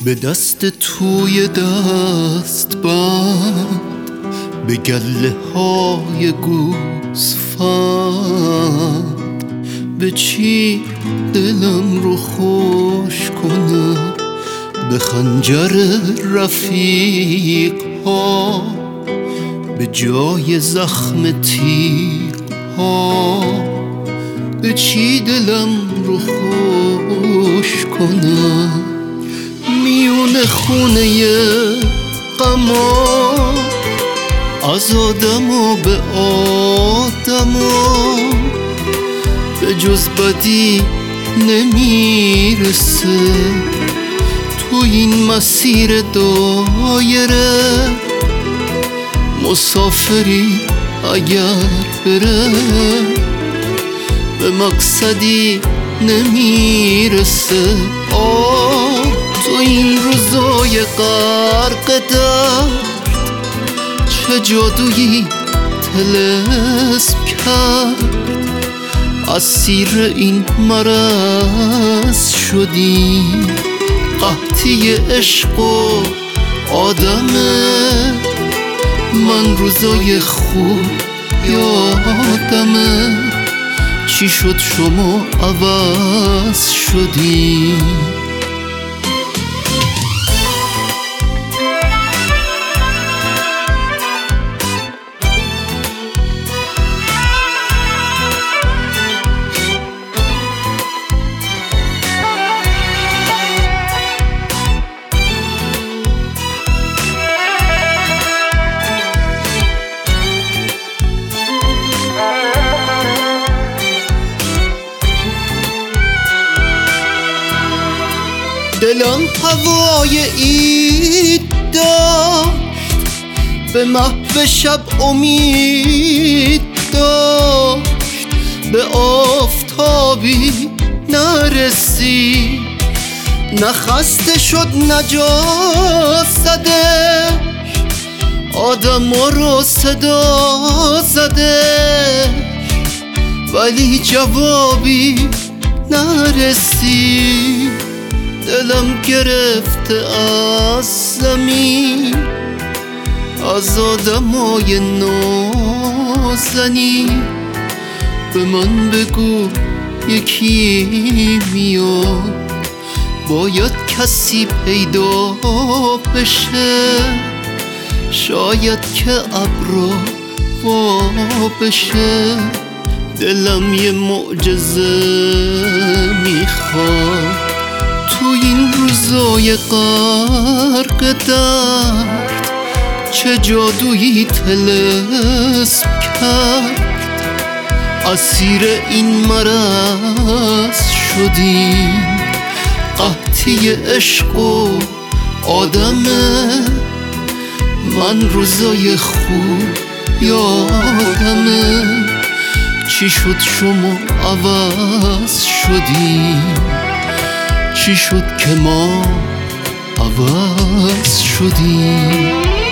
به دست توی دست بند، به گله های گوسفند، به چی دلم رو خوش کنم؟ به خنجر رفیق ها، به جای زخم تیغ ها، به چی دلم رو خوش کنم؟ میون خونه غما، از آدم و به آدما، به جز بدی نمیرسه تو این مسیر دایره. مسافری اگر بره به مقصدی نمیرسه. تو این روزای غرق درد چه جادویی طلسم کرد؟ اسیر این مرض شدیم، قحطی عشق و آدمه. من روزای خوب یادمه، چی شد شما عوض شدی؟ دلم هوای عید داشت، به محو شب امید داشت، به آفتابی نرسید، نه خسته شد نه جا زده، آدما رو صدا زده، ولی جوابی نرسید. دلم گرفته از زمین، از آدمای نازنین. به من بگو یکی میاد، باید کسی پیدا بشه، شاید که ابرا وا بشه. دلم یه معجزه میخواد تو این روزای غرق درد، چه جادویی طلسم کرد؟ اسیر این مرض شدیم، قحطی عشق و آدمه. من روزای خوب یادمه، چی شد شما عوض شدیم؟ چی شد که ما عوض شدیم؟